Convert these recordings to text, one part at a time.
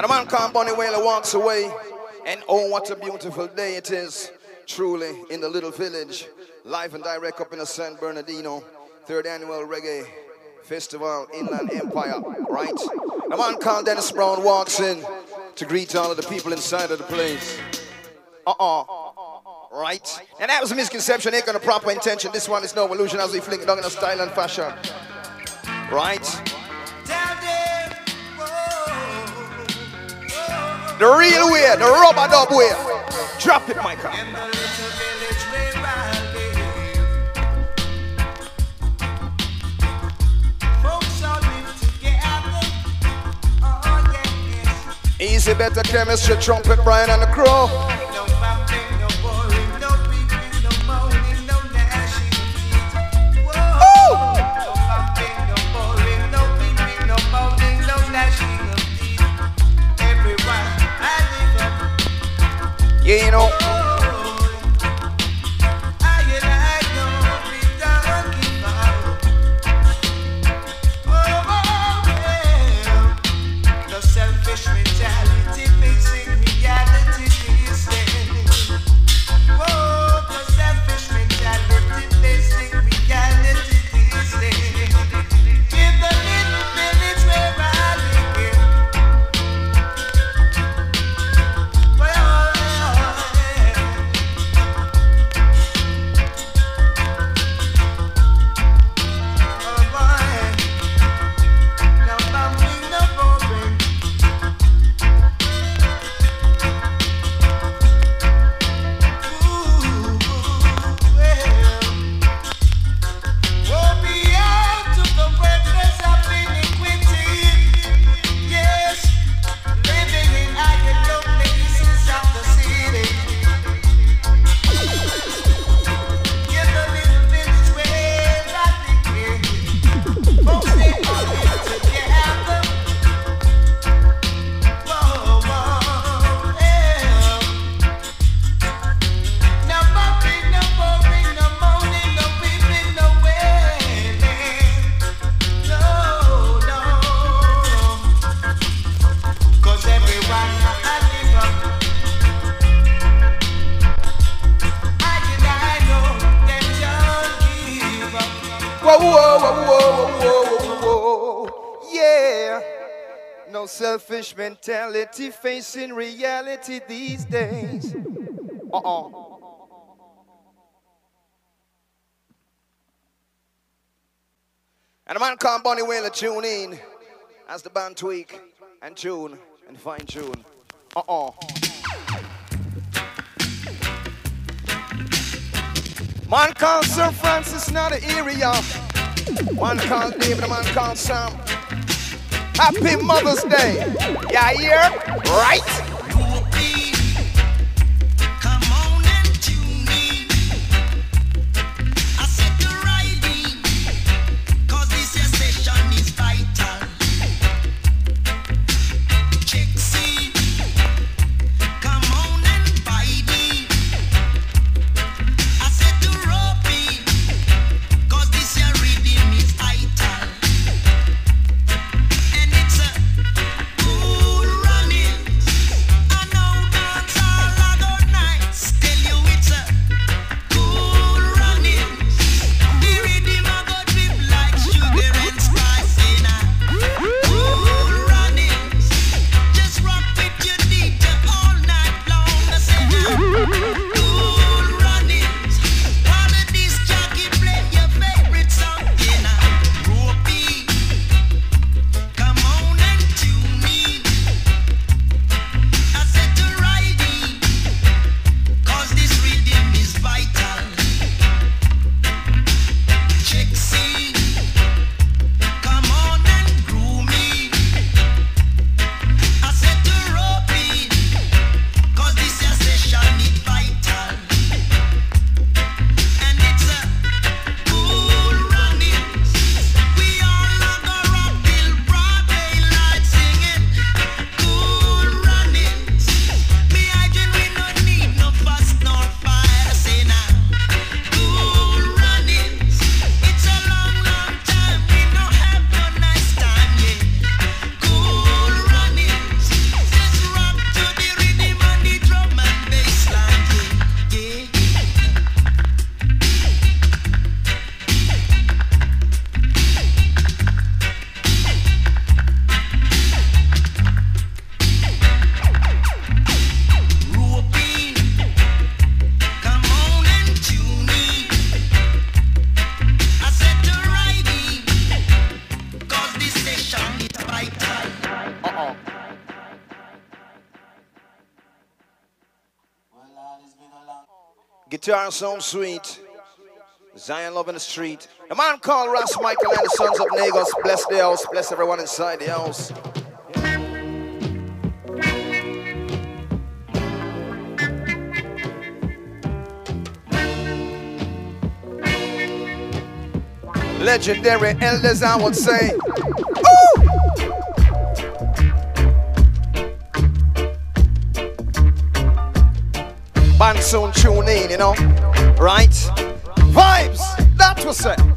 And a man called Bunny Wailer walks away. And oh, what a beautiful day it is. Truly, in the little village. Live and direct up in the San Bernardino. 3rd annual reggae festival, Inland Empire. Right? A man called Dennis Brown walks in to greet all of the people inside of the place. Right? And that was a misconception, ain't got a proper intention. This one is no illusion as we fling it down in a style and fashion. Right? The real way, the rubber dub way. Drop it, Michael. Easy, better chemistry, trumpet, Brian and the Crow. Yeah, you know. No selfish mentality, facing reality these days. Whoa, no selfish mentality, facing reality these days. In the little village where I live. No selfish mentality, facing reality these days. And a man called Bunny Wailer tune in as the band tweak and tune and fine tune. Man called Sir Francis, not an area. Man called David, a man called Sam. Happy Mother's Day. Yeah, here? Right? Guitar sound sweet. Zion love in the street. A man called Ras Michael and the Sons of Nagos. Bless the house. Bless everyone inside the house. Legendary elders, I would say. Ooh! Band soon tune in, you know, right? Vibes, that was it.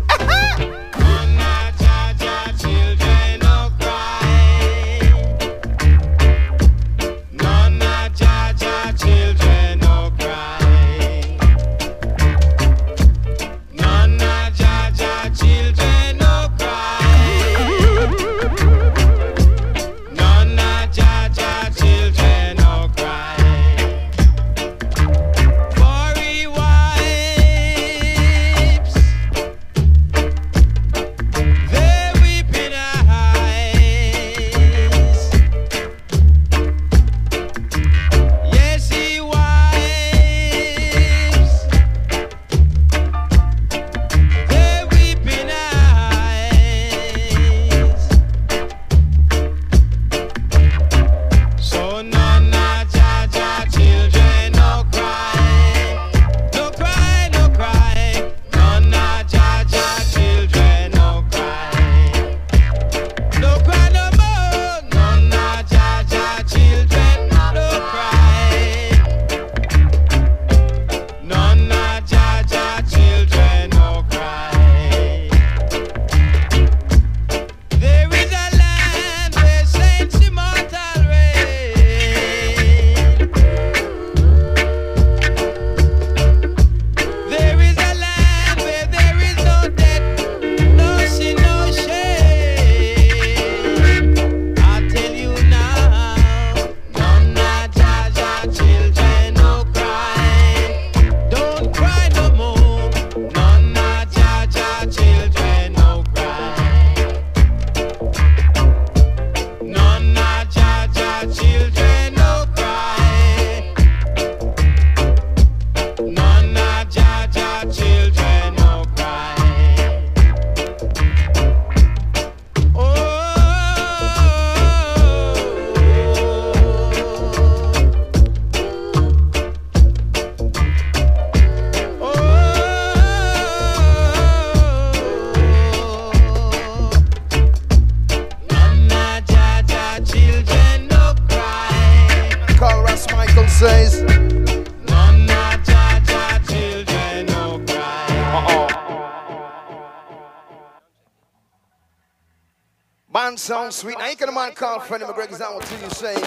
Sounds sweet. Now, ain't gonna man call Freddie McGregor's out until you say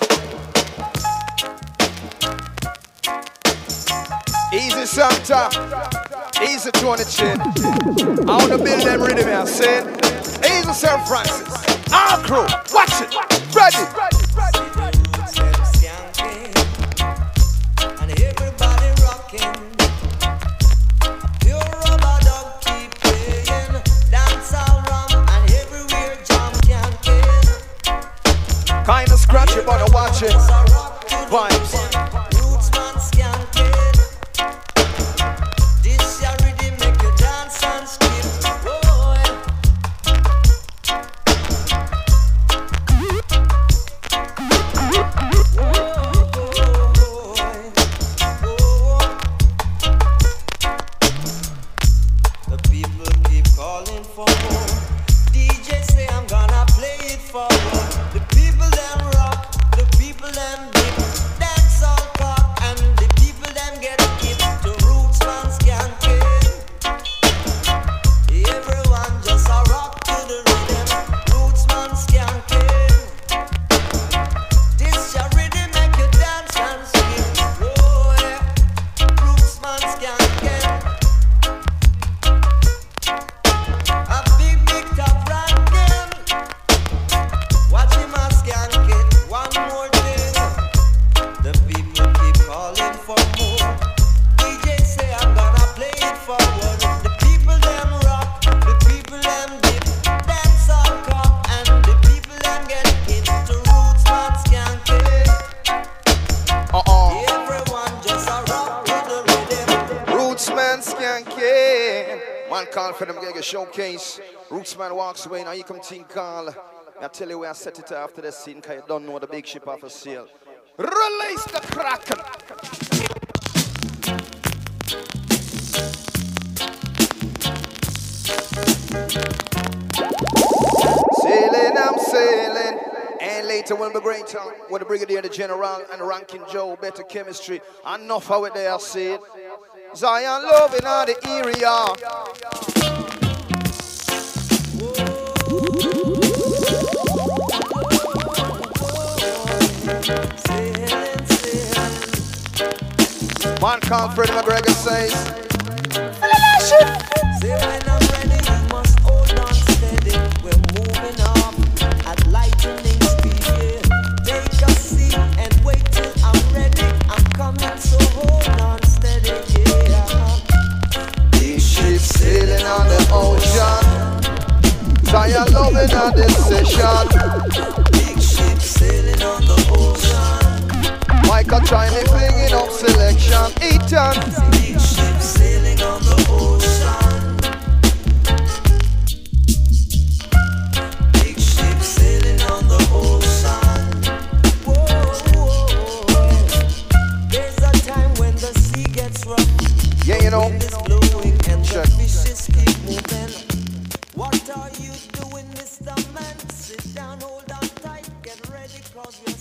easy Santa, easy to the chin. I wanna build them rhythm here, say easy Sir Francis. Our crew, watch it, ready. And everybody rocking. Your rubber dog keep playing. Dance all rum and everywhere jump can kill. Kinda scratchy, but I watch it. Vibes. Roots man skanking. This your rhythm make you dance and skip. Boy. The people keep calling for more. DJ say I'm gonna play it for more. The people them rock, the people them dip. That call for them Gega Showcase. Rootsman walks away, now you come team call. I tell you where I set it after the scene, because you don't know the big ship off a sail. Release the Kraken! Sailing, I'm sailing. And later we'll be greater with the Brigadier, the General, and Ranking Joe. Better chemistry. Enough of it there, see it. Zion loving all the area. Man called Freddie McGregor says, Say when I'm ready, you must hold on steady. We're moving up at lightning speed. Yeah. Take a seat and wait till I'm ready. I'm coming, so hold on steady. Yeah. big ship sailing on the ocean. Zion loving on this session. Big ship sailing on the ocean. Michael try me flinging up selection. Eaton. Big ship sailing on the ocean. Big ship sailing on the ocean. Whoa, whoa. There's a time when the sea gets rough. Yeah, you know. Wind is blowing and Check. the fishes keep moving. What are you doing, Mr. Man? Sit down, hold on tight, get ready, cause we're